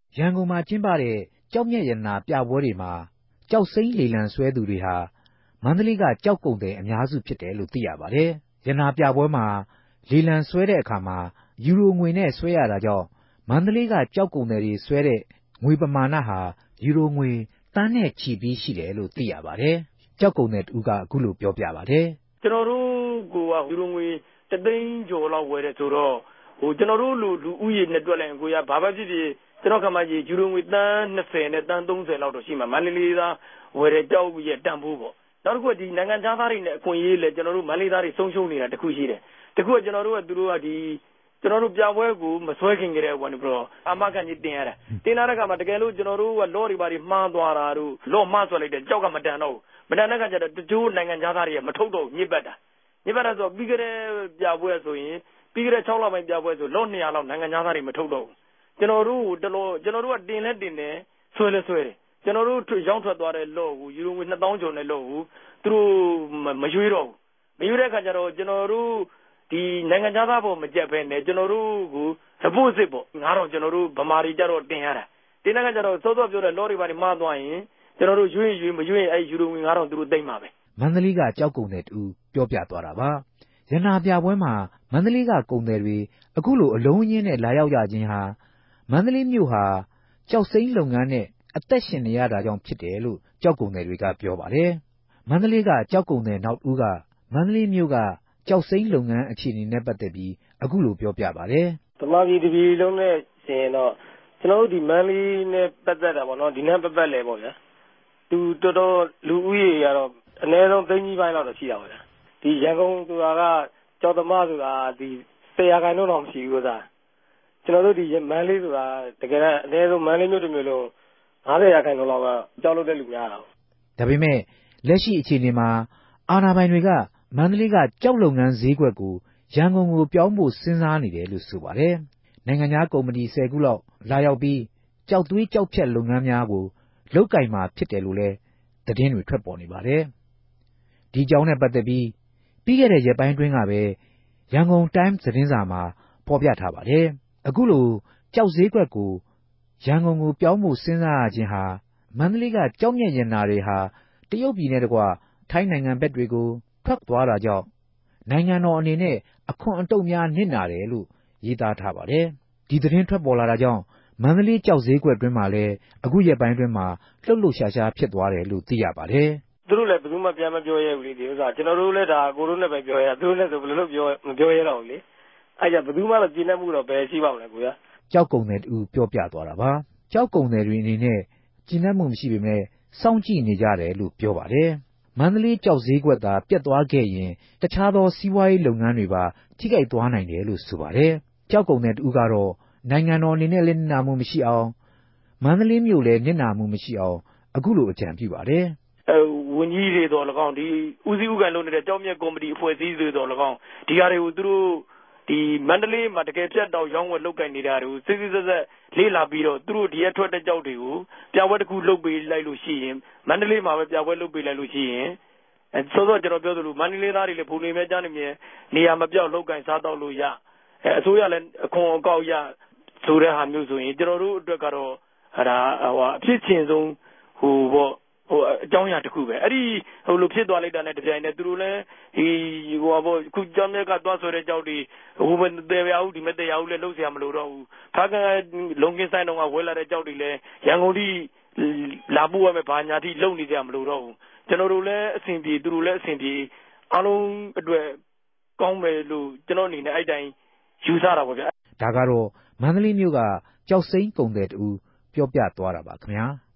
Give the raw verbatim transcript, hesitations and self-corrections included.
ရန်ကုန်မှာကျင်းပတဲ့ကျောက်မျက်ရတနာပြပွဲတွေမှာကျောက်စိမ်းလေလံဆွဲသူတွေဟာမန္တလေးကကျောက်ကုန်သည်အများစုဖြစ်တယ်လို့သိရပါတယ်။ရတနာပြပွဲမှာလေလံဆွဲတဲ့အခါမှာယူရိုငွေနဲ့ဆွဲရတာကြောင့်မန္တလေးကကျောက်ကုန်သည်တွေဆွဲတဲ့ငွေပမာဏဟာယူရိုငွေသန်းနဲ့ချီပြီးရှိတယ်လို့သိရပါတယ်။ကျောက်ကုန်သည်တူကအခုလိုပြောပြပါတယ်။ကျွန်တော်တို့ကယူရိုငွေတသိန်းကျော်လောက်ဝယ်တယ်ဆိုတော့ဟိုကျွန်တော်တို့လူလူဦးရေနဲ့တွက်လိုက်ရင်ကိုရဘာပဲဖြစ်ဖြစ်ကျွန်တော်ခမကြီးယူရိုငွေသန်း၂၀နဲ့သန်း၃၀လောက်တော့ရှိမှာမန္တလေးသားဝယ်တဲ့ကြောက်ရဲ့တန်ဖိုးပေါ့နောက်တစ်ခုကဒီနိုင်ငံခြားသားတွေနဲ့အခွင့်အရေးလဲကျွန်တော်တို့မန္တလေးသားတွေဆုံးရှုံးနေတာတခုရှိတယ်တခုကကျွန်တော်တို့ကသူတို့ကဒီကျွန်တော်တို့ပြပွဲကိုမဆွဲခင်ကြတဲ့ဝန်ပြီးတော့အမကန်ကြီးတင်ရတာတင်လာတဲ့ခါမှာတကယ်လို့ကျွန်တော်တို့ကလော်တွေပါတွေမှားသွားတာတို့လော့မှားဆွဲလိုက်တဲ့ကြောက်ကမတန်တော့မတန်တဲ့ခါကျတော့တချို့နိုင်ငံခြားသားတွေကမထုတ်တော့ညစ်ပတ်တာညစ်ပတ်တာဆိုပြီးကြတဲ့ပြပွဲဆိုရင်ပြီးကြတဲ့၆လပိုင်းပြပွဲဆိုလော့၂၀၀လောက်နိုင်ငံခြားသားတွေမထုတ်တော့ဘူးကျွန်တော်တို့တလို့ကျွန်တော်တို့ကတင်လဲတင်တယ်ဆွဲလဲဆွဲတယ်ကျွန်တော်တို့ရောင်းထွက်သွားတဲ့လော့ကိုယူရိုငွေနှစ်သောင်းကျော်နဲ့လော့ကိုသူတို့မရွေးတော့ဘူးမရွေးတဲ့အခါကျတော့ကျွန်တော်တို့ဒီနိုင်ငံခြားသားပေါ်မကြက်ပဲနဲ့ကျွန်တော်တို့ကိုသဖို့စစ်ပေါ့ငါတော့ကျွန်တော်တို့ဗမာတွေကြတော့တင်ရတာတင်တဲ့အခါကျတော့စောစောပြောတဲ့လော်တွေပါတွေမှားသွားရင်ကျွန်တော်တို့ရွေးရွေးမရွေးရင်အဲယူရိုငွေငါတော့သူတို့သိမ့်ပါပဲမန္တလေးကကြောက်ကုန်တဲ့တူပြောပြသွားတာပါရတနာပြပွဲမှာမန္တလေးကကုန်သည်တွေအခုလိုအလုံးရင်းနဲ့လာရောက်ရခြင်းဟာမန္တလေးမြို့ဟာကျောက်စိမ်းလုပ်ငန်းနဲ့အသက်ရှင်နေရတာကြောင့်ဖြစ်တယ်လို့ကျောက်ကုန်သည်တွေကပြောပါတယ်မန္တလေးကကျောက်ကုန်သည်နောက်ဦးကမန္တလေးမြို့ကကျောက်စိမ်းလုပ်ငန်းအခြေအနေနဲ့ပတ်သက်ပြီးအခုလိုပြောပြပါတယ်ဗမာပြည်တပြည်လုံးနဲ့ရှင်တော့ကျွန်တော်တို့ဒီမန္တလေးနဲ့ပတ်သက်တာပေါ့နော်ဒီနဲ့ပတ်သက်လဲပေါ့ဗျာသူတော်တော်လူဦးရေကတော့အနည်းဆုံးသိန်းကြီးပိုင်းလောက်တော့ရှိတာပါဗျာဒီရန်ကုန်ဆိုတာကကျောက်သမားဆိုတာဒီဆယ်ရာခိုင်နှုန်းတော့မရှိဘူးသားကျွန်တော်တို့ဒီမန္တလေးဆိုတာတကယ်အနည်းဆုံးမန္တလေးမြို့တစ်မြို့လုံး၅၀ရာခိုင်နှုန်းလောက်ကကြောက်လို့တဲ့လူများတာဒါပေမဲ့လက်ရှိအခြေအနေမှာအာဏာပိုင်တွေကမန္တလေးကကျောက်လုပ်ငန်းဈေးကွက်ကိုရန်ကုန်ကိုပြောင်းဖို့စဉ်းစားနေတယ်လို့ဆိုပါတယ်နိုင်ငံခြားကုမ္ပဏီ၁၀ခုလောက်လာရောက်ပြီးကျောက်သွေးကျောက်ဖြတ်လုပ်ငန်းများကိုလုပ်ကိုင်မှာဖြစ်တယ်လို့လည်းသတင်းတွေထွက်ပေါ်နေပါတယ်ဒီကြောင်းနဲ့ပတ်သက်ပြီးပြီးခဲ့တဲ့ရက်ပိုင်းတွင်းကပဲရန်ကုန်တိုင်းသတင်းစာမှာဖော်ပြထားပါတယ်အခုလိုကျောက်ဈေးကွက်ကိုရန်ကုန်ကိုပြောင်းဖို့စဉ်းစားရခြင်းဟာမန္တလေးကကျောက်မျက်ရတနာတွေဟာတရုတ်ပြည်နဲ့တကွထိုင်းနိုင်ငံဘက်တွေကိုထွက်သွားတာကြောင့်နိုင်ငံတော်အနေနဲ့အခွန်အတုပ်များနစ်နာတယ်လို့ရေးသားထားပါတယ်ဒီသတင်းထွက်ပေါ်လာတာကြောင့်မန္တလေးကျောက်ဈေးကွက်တွင်းမှာလည်းအခုရက်ပိုင်းတွင်းမှာလှုပ်လှုပ်ရှားရှားဖြစ်သွားတယ်လို့သိရပါတယ်သူတို့လည်းဘယ်သူမှပြန်မပြောရဲဘူးလေဒီဥစ္စာကျွန်တော်တို့လည်းဒါကိုတို့လည်းပဲပြောရသူတို့လည်းဆိုဘယ်လိုလုပ်ပြောမပြောရဲတော့ဘူးလေအဲ့ကြဘယ်သူမှတော့ကျင်းတတ်မှုတော့ဘယ်ရှိပါမလဲကိုရကြောက်ကုန်တယ်တူပြောပြသွားတာပါကြောက်ကုန်တယ်တွေအနေနဲ့ကျင်းတတ်မှုမရှိပေမဲ့စောင့်ကြည့်နေကြတယ်လို့ပြောပါတယ်မန္တလေးကျောက်ဈေးကွက်သာပြတ်သွားခဲ့ရင်တခြားသောစီးပွားရေးလုပ်ငန်းတွေပါထိခိုက်သွားနိုင်တယ်လို့ဆိုပါတယ်ကြောက်ကုန်တဲ့တူကတော့နိုင်ငံတော်အနေနဲ့လည်းနစ်နာမှုမရှိအောင်မန္တလေးမြို့လည်းနစ်နာမှုမရှိအောင်အခုလိုအကြံပြုပါတယ်အဲဝန်ကြီးတွေတော့၎င်းဒီဦးစီးဥက္ကဋ္ဌလုပ်နေတဲ့ကြောက်မြက်ကော်မတီအဖွဲ့အစည်းတွေတော့၎င်းဒီဟာတွေကိုသူတို့ဒီမန္တလေးမှာတကယ်ပြတ်တော့ရောင်းဝယ်လုပ်ကိုင်နေတာတွေကိုစစ်စစ်ဆက်ဆက်လေးလာပြီးတော့သူတို့ဒီရက်ထွက်တဲ့ကြောက်တွေကိုပြပွဲတစ်ခုလုပ်ပေးလိုက်လို့ရှိရင်မန္တလေးမှာပဲပြပွဲလုပ်ပေးလိုက်လို့ရှိရင်အဲဆိုတော့ကျွန်တော်ပြောသလိုမန္တလေးသားတွေလည်းဖူနေမြကြားနေမြနေရာမပြောက်လုပ်ကိုင်စားတော့လို့ရအဲအစိုးရလည်းအခွန်အကောက်ရဆိုတဲ့ဟာမျိုးဆိုရင်ကျွန်တော်တို့အတွက်ကတော့ဟာဒါဟိုအဖြစ်ချင်းဆုံးဟိုပေါ့ဟိုအကြောင်းအရာတစ်ခုပဲအဲ့ဒီဟိုလိုဖြစ်သွားလိုက်တာနဲ့တပြိုင်တည်းသူတို့လည်းဒီဟိုပေါ့ခုကြောင်းမြက်ကသွားဆိုတဲ့ကြောက်တွေဟိုမတရားဘူးဒီမတရားဘူးလည်းလုံးเสียမလို့တော့ဘူးဖားကလုံကင်းဆိုင်တော့ကဝဲလာတဲ့ကြောက်တွေလည်းရန်ကုန်ထိလာပို့ရမယ်ဘာညာထိလုံနေကြမလို့တော့ဘူးကျွန်တော်တို့လည်းအဆင်ပြေသူတို့လည်းအဆင်ပြေအားလုံးအတွက်ကောင်းမယ်လို့ကျွန်တော်အနေနဲ့အဲ့တိုင်းယူဆတာပေါ့ဗျာဒါကတော့မန္တလေးမြို့ကကျောက်စိမ်းကုန်တဲ့တူပြောပြသွားတာပါခင်ဗျာ